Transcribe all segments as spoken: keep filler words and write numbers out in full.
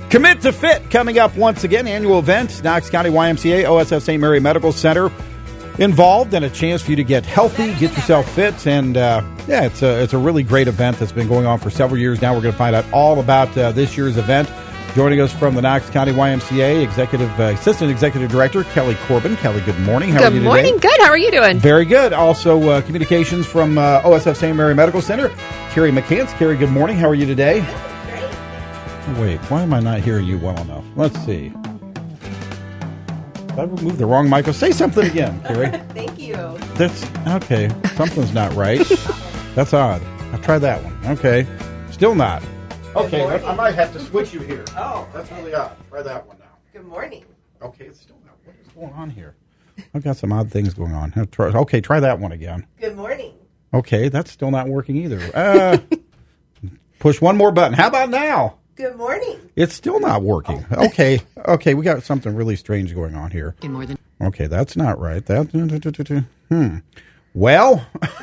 Commit to Fit coming up once again. Annual event, Knox County Y M C A, O S F Saint Mary Medical Center involved, and a chance for you to get healthy, get yourself fit, and uh, yeah, it's a it's a really great event that's been going on for several years now. We're going to find out all about uh, this year's event. Joining us from the Knox County Y M C A, Executive uh, Assistant Executive Director Kelly Corbin. Kelly, good morning. How good are you morning. today? Good. How are you doing? Very good. Also, uh, communications from uh, O S F Saint Mary Medical Center, Carrie McCants. Carrie, good morning. How are you today? Wait, why am I not hearing you well enough? Let's see. Did I remove the wrong mic? Say something again, Carrie. Thank you. That's okay. Something's not right. That's odd. I'll try that one. Okay. Still not. Okay, I, I might have to switch you here. Oh, That's really odd. Try that one now. good morning. Okay, it's still not. What is going on here? I've got some odd things going on. Try, okay, try that one again. Good morning. Okay, that's still not working either. Uh, push one more button. How about now? Good morning. It's still not working. Okay, okay, we got something really strange going on here. Okay, that's not right. That hmm. Well,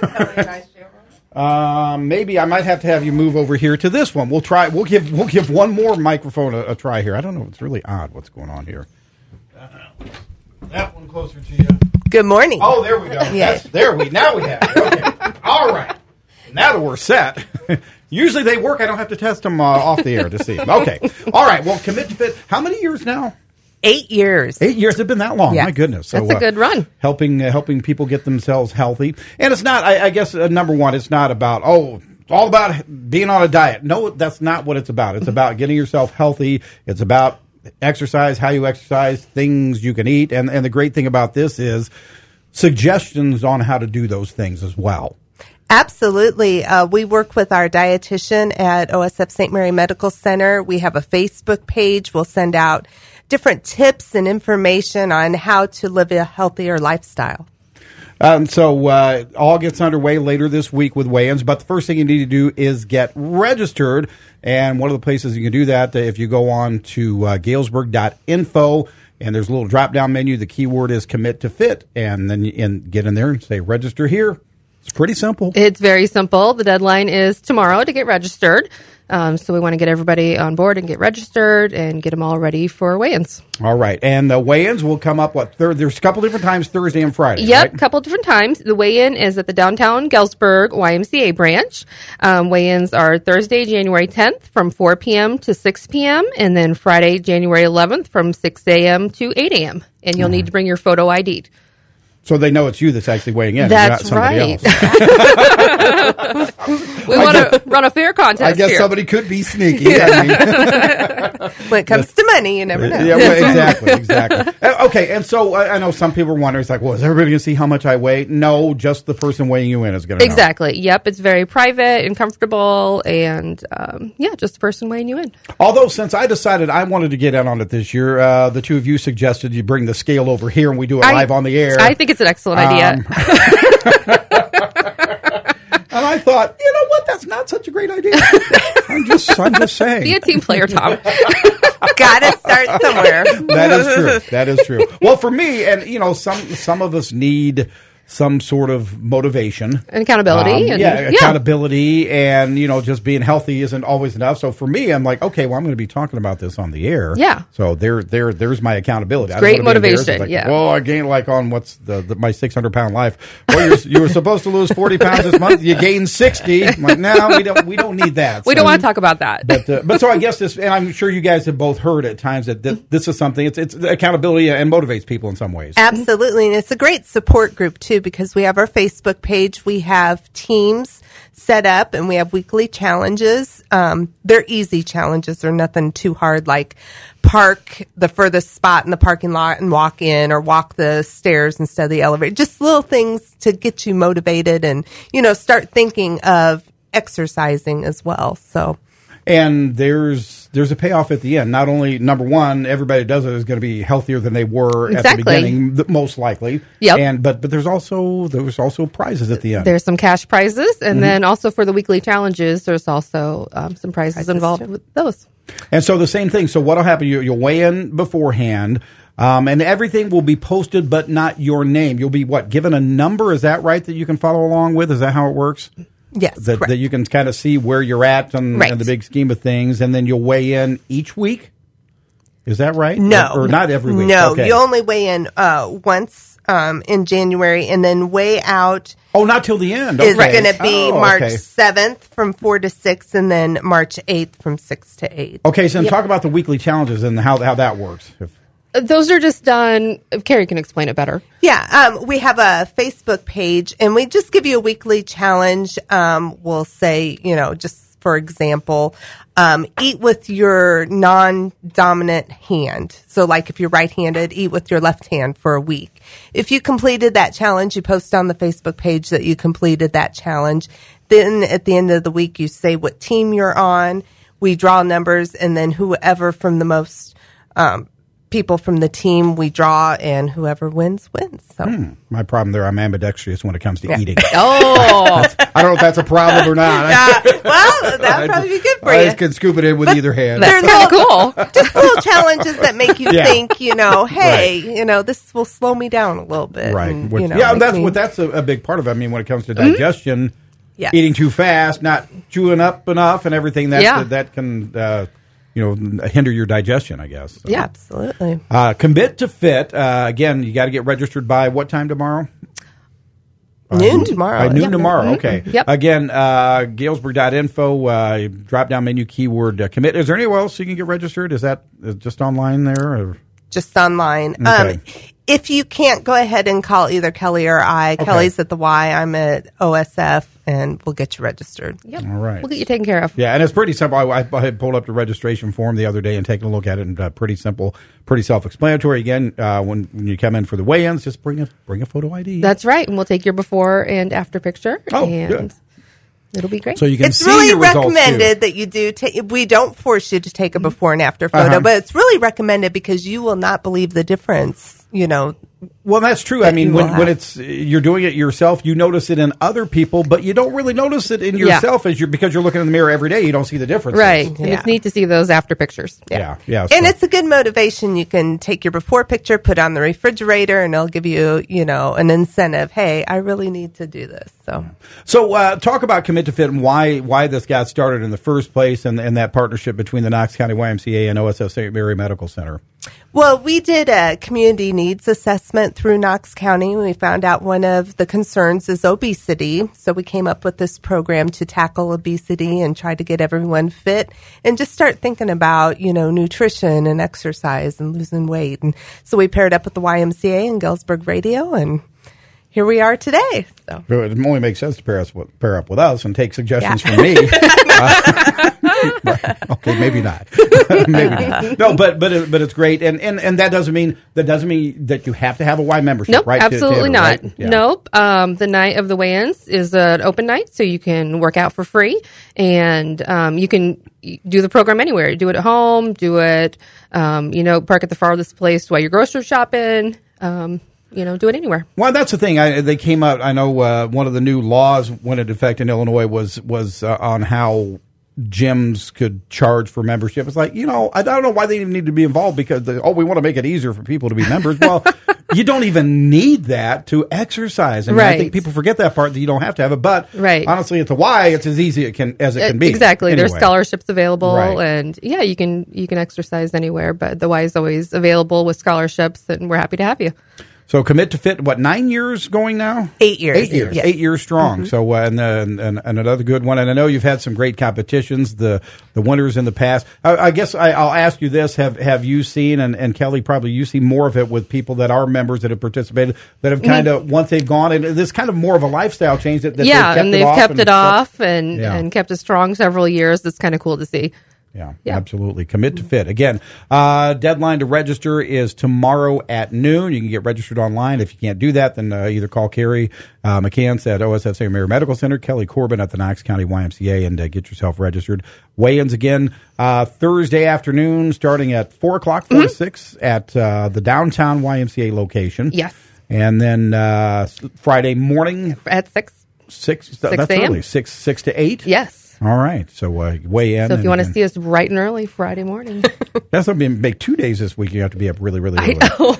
um, maybe I might have to have you move over here to this one. We'll try. We'll give. We'll give one more microphone a, a try here. I don't know. It's really odd what's going on here. That one closer to you. Good morning. Oh, there we go. Yes. That's, there we now we have it. Okay. All right. Now that we're set. Usually they work. I don't have to test them uh, off the air to see them. Okay. All right. Well, Commit to Fit. How many years now? Eight years. Eight years. It's been that long. Yes. My goodness. So, That's a good run. Uh, helping uh, helping people get themselves healthy. And it's not, I, I guess, uh, number one, it's not about, oh, it's all about being on a diet. No, that's not what it's about. It's about getting yourself healthy. It's about exercise, how you exercise, things you can eat. And, and the great thing about this is suggestions on how to do those things as well. Absolutely. Uh, we work with our dietitian at O S F Saint Mary Medical Center. We have a Facebook page. We'll send out different tips and information on how to live a healthier lifestyle. Um, so uh, all gets underway later this week with weigh-ins, but the first thing you need to do is get registered. And one of the places you can do that, uh, if you go on to uh, galesburg dot info, and there's a little drop-down menu. The keyword is Commit to Fit, and then you in, get in there and say register here. It's pretty simple. It's very simple. The deadline is tomorrow to get registered. Um, so we want to get everybody on board and get registered and get them all ready for weigh-ins. All right. And the weigh-ins will come up, what, third? There's a couple different times, Thursday and Friday, Yep, a right? couple different times. The weigh-in is at the downtown Galesburg Y M C A branch. Um, weigh-ins are Thursday, January tenth from four p.m. to six p.m. and then Friday, January eleventh from six a.m. to eight a.m. And you'll mm. need to bring your photo I D. So they know it's you that's actually weighing in. That's not right. Else. We want to run a fair contest I guess here. somebody could be sneaky. I mean, When it comes to money, you never know. yeah, well, exactly, exactly. Uh, Okay, and so uh, I know some people are wondering, it's like, well, is everybody going to see how much I weigh? No, just the person weighing you in is going to know. Exactly. Yep. It's very private and comfortable, and um, yeah, just the person weighing you in. Although, since I decided I wanted to get in on it this year, uh, the two of you suggested you bring the scale over here and we do it I, live on the air. I think it's an excellent idea. Um, and I thought, you know what? That's not such a great idea. I'm just, I'm just saying. Be a team player, Tom. Gotta start somewhere. That is true. That is true. Well, for me, and you know, some some of us need some sort of motivation And accountability. Um, and, yeah, accountability, and you know, just being healthy isn't always enough. So for me, I'm like, okay, well, I'm going to be talking about this on the air. Yeah. So there, there, there's my accountability. I don't great wanna be embarrassed. motivation, It's like, yeah. Well, I gained like on what's the, the my six hundred pound life. Well, you're, you were supposed to lose forty pounds this month. You gained sixty. I'm like, no, we don't. We don't need that. we So- don't want to talk about that. But, uh, but so I guess this, and I'm sure you guys have both heard at times that th- this is something. It's it's accountability and motivates people in some ways. Absolutely. And it's a great support group, too, because we have our Facebook page. We have teams set up, and we have weekly challenges. Um, they're easy challenges. They're nothing too hard, like park the furthest spot in the parking lot and walk in, or walk the stairs instead of the elevator. Just little things to get you motivated and, you know, start thinking of exercising as well. So. And there's there's a payoff at the end. Not only, number one, everybody who does it is going to be healthier than they were Exactly. at the beginning, th- most likely. Yep. And but but there's also there's also prizes at the end. There's some cash prizes, and Mm-hmm. then also for the weekly challenges, there's also um, some prizes, Prizes, involved too. with those. And so the same thing. So what'll happen? You, you'll weigh in beforehand, um, and everything will be posted, but not your name. You'll be what given a number? Is that right? That you can follow along with? Is that how it works? Yes, That, correct. that you can kind of see where you're at in, Right. in the big scheme of things, and then you'll weigh in each week. Is that right? No. Or, or not every week? No, Okay. you only weigh in uh, once um, in January, and then weigh out Oh, not till the end. is Okay. going to be Oh, March okay. seventh from four to six, and then March eighth from six to eight. Okay, so then talk about the weekly challenges and how how that works. If, Those are just done. Carrie can explain it better. Yeah, um, we have a Facebook page, and we just give you a weekly challenge. Um, we'll say, you know, just for example, um, eat with your non-dominant hand. So, like if you're right-handed, eat with your left hand for a week. If you completed that challenge, you post on the Facebook page that you completed that challenge. Then at the end of the week, you say what team you're on. We draw numbers, and then whoever from the most um, people from the team we draw, and whoever wins wins. So hmm, my problem there, I'm ambidextrous when it comes to Yeah. eating. Oh, I don't know if that's a problem or not. uh, well, that would probably be good for I you. just can scoop it in with either hand. that's kind of cool. Just little challenges that make you Yeah. think, you know, hey, you know, this will slow me down a little bit. Right. and, Which- you know, yeah, make that's me- what that's a, a big part of it. I mean, when it comes to digestion, Yes. eating too fast, not chewing up enough, and everything that Yeah. that can uh, you know hinder your digestion, I guess. So. Yeah, absolutely. Uh, commit to fit. Uh, again, you got to get registered by what time tomorrow? Noon tomorrow. By noon Yeah. tomorrow. Okay. Yep. Again, uh, Galesburg dot info. Uh, drop down menu keyword uh, commit. Is there anywhere else you can get registered? Is that uh, just online there? Or? Just online. Okay. Um, if you can't, go ahead and call either Kelly or I. Okay. Kelly's at the Y. I'm at O S F, and we'll get you registered. Yep. All right. We'll get you taken care of. Yeah, and it's pretty simple. I, I had pulled up the registration form the other day and taken a look at it, and uh, pretty simple, pretty self-explanatory. Again, uh, when, when you come in for the weigh-ins, just bring a bring a photo I D. That's right. And we'll take your before and after picture. Oh, and good. it'll be great. So you can It's see really your results, recommended too. that you do. Ta- we don't force you to take a before and after photo, Uh-huh. but it's really recommended because you will not believe the difference. You know, Well, that's true. I mean, you when, will when have. it's you're doing it yourself, you notice it in other people, but you don't really notice it in Yeah. yourself as you're because you're looking in the mirror every day. You don't see the difference. right. And Yeah. it's neat to see those after pictures. Yeah. Yeah. and so- it's a good motivation. You can take your before picture, put it on the refrigerator, and it'll give you, you know, an incentive. Hey, I really need to do this. So. So, uh, talk about Commit to Fit and why why this got started in the first place, and, and that partnership between the Knox County Y M C A and O S F Saint Mary Medical Center. Well, we did a community needs assessment through Knox County. We found out one of the concerns is obesity. So we came up with this program to tackle obesity and try to get everyone fit and just start thinking about, you know, nutrition and exercise and losing weight. And so we paired up with the Y M C A and Galesburg Radio, and here we are today. So. It only makes sense to pair, us with, pair up with us and take suggestions Yeah. from me. Uh, right. Okay, maybe not. maybe not. No, but but it, but it's great, and, and and that doesn't mean that doesn't mean that you have to have a Y membership, Nope, right? To- to absolutely enter, not. right? Yeah. Nope. Um, the night of the weigh-ins is an open night, so you can work out for free, and um, you can do the program anywhere. Do it at home. Do it, um, you know, park at the farthest place while you're grocery shopping. Um, you know, do it anywhere. Well, that's the thing. I, they came out. I know uh, one of the new laws went into effect in Illinois was was uh, on how gyms could charge for membership. It's like, you know, I don't know why they even need to be involved because they, oh, we want to make it easier for people to be members. Well, you don't even need that to exercise. I mean, I Right. think people forget that part that you don't have to have it. But Right. honestly, it's a why. It's as easy it can as it can be. Exactly. There's Anyway. scholarships available, Right. and yeah, you can you can exercise anywhere. But the Y is always available with scholarships, and we're happy to have you. So Commit to Fit, what, nine years going now? Eight years. Eight years. Yes. Eight years strong. Mm-hmm. So, uh, and, uh, and, and and another good one. And I know you've had some great competitions, the the winners in the past. I, I guess I, I'll ask you this. Have have you seen, and, and Kelly, probably you see more of it with people that are members that have participated, that have kind of, once they've gone, and this kind of more of a lifestyle change that, that Mm-hmm. yeah, they've kept and it they've off kept and it stuff. off and, Yeah. and kept it strong several years. That's kind of cool to see. Yeah, Yeah. absolutely. Commit to Fit. Again, uh, deadline to register is tomorrow at noon. You can get registered online. If you can't do that, then uh, either call Carrie uh, McCants at O S F Saint Mary Medical Center, Kelly Corbin at the Knox County Y M C A, and uh, get yourself registered. Weigh-ins again uh, Thursday afternoon, starting at four o'clock, four Mm-hmm. to six, at uh, the downtown Y M C A location. Yes. And then uh, Friday morning, At six. six. six That's a.m. early. Six six to eight. Yes. All right. So uh, weigh in. So if you want to and, see us bright and early Friday morning. That's going to make two days this week. You have to be up really, really early. I know.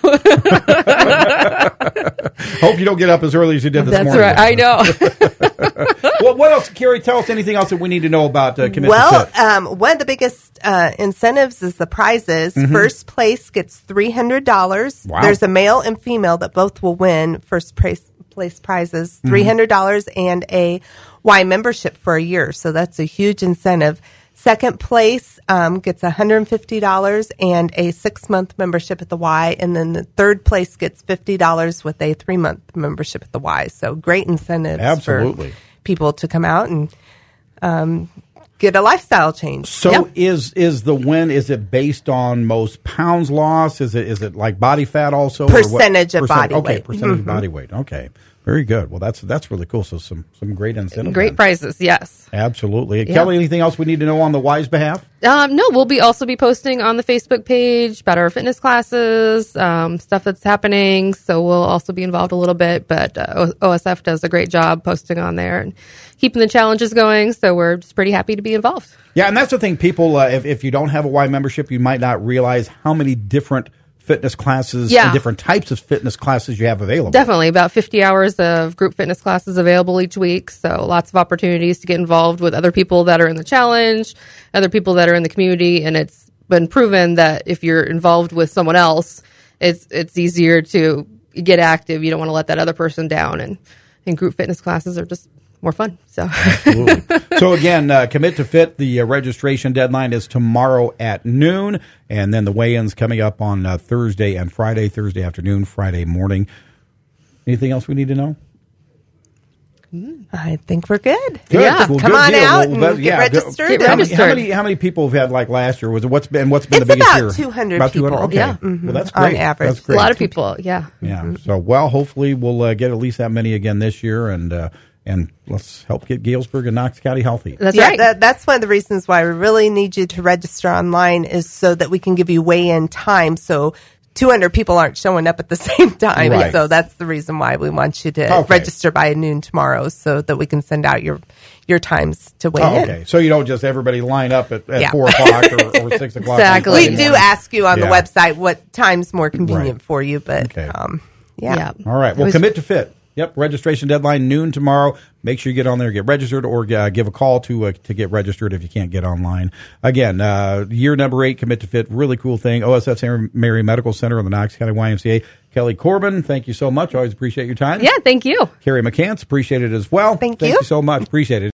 Hope you don't get up as early as you did this That's morning. right. I know. Well, what else, Carrie? Tell us anything else that we need to know about uh, Commit Well, to Fit. um, one of the biggest uh, incentives is the prizes. Mm-hmm. First place gets three hundred dollars. Wow. There's a male and female that both will win first place, place prizes, three hundred dollars and a Y membership for a year. So that's a huge incentive. Second place um, gets one hundred fifty dollars and a six-month membership at the Y. And then the third place gets fifty dollars with a three-month membership at the Y. So great incentives Absolutely. for people to come out and um, get a lifestyle change. So Yep. is is the win, is it based on most pounds lost? Is it is it like body fat also? or what? Percentage of body okay, weight. percentage of Mhm. body weight. Okay. Very good. Well, that's that's really cool. So some, some great incentives. Great then. prizes, yes. Absolutely. Yeah. Kelly, anything else we need to know on the Y's behalf? Um, no, we'll be also be posting on the Facebook page about our fitness classes, um, stuff that's happening. So we'll also be involved a little bit, but uh, O S F does a great job posting on there and keeping the challenges going. So we're just pretty happy to be involved. Yeah, and that's the thing. People, uh, if, if you don't have a Y membership, you might not realize how many different fitness classes Yeah. and different types of fitness classes you have available. Definitely about fifty hours of group fitness classes available each week. So lots of opportunities to get involved with other people that are in the challenge, other people that are in the community. And it's been proven that if you're involved with someone else, it's, it's easier to get active. You don't want to let that other person down, and, and group fitness classes are just more fun. So Absolutely. So again, uh, Commit to Fit. The uh, registration deadline is tomorrow at noon, and then the weigh-ins coming up on uh, Thursday and Friday. Thursday afternoon, Friday morning. Anything else we need to know? I think we're good. Good. Yeah. Well, Come good on deal. out Well, and that- get yeah, registered. Get How many, registered. how many how many people have had like last year? Was it what's been what's been It's the biggest about year? two hundred About two hundred. people. Okay. Yeah. Well, that's On great. average. That's a great. lot of people. Yeah. Yeah. So, well, hopefully we'll uh, get at least that many again this year, and uh, and let's help get Galesburg and Knox County healthy. That's yeah, right. that, that's one of the reasons why we really need you to register online, is so that we can give you weigh-in time. So two hundred people aren't showing up at the same time. Right. So that's the reason why we want you to Okay. register by noon tomorrow, so that we can send out your your times to weigh Oh, in. okay. So you don't just everybody line up at, at Yeah. four o'clock or, or six o'clock. Exactly. on We Friday do morning. ask you on Yeah. the website what time's more convenient Right. for you, but Okay. um, yeah. Yeah. All right. It Well, was- Commit to Fit. Yep. Registration deadline noon tomorrow. Make sure you get on there, get registered, or uh, give a call to uh, to get registered if you can't get online. Again, uh, year number eight, Commit to Fit. Really cool thing. O S F Saint Mary Medical Center on the Knox County Y M C A. Kelly Corbin, thank you so much. Always appreciate your time. Yeah. Thank you. Carrie McCants, appreciate it as well. Thank Thank you. you so much. Appreciate it.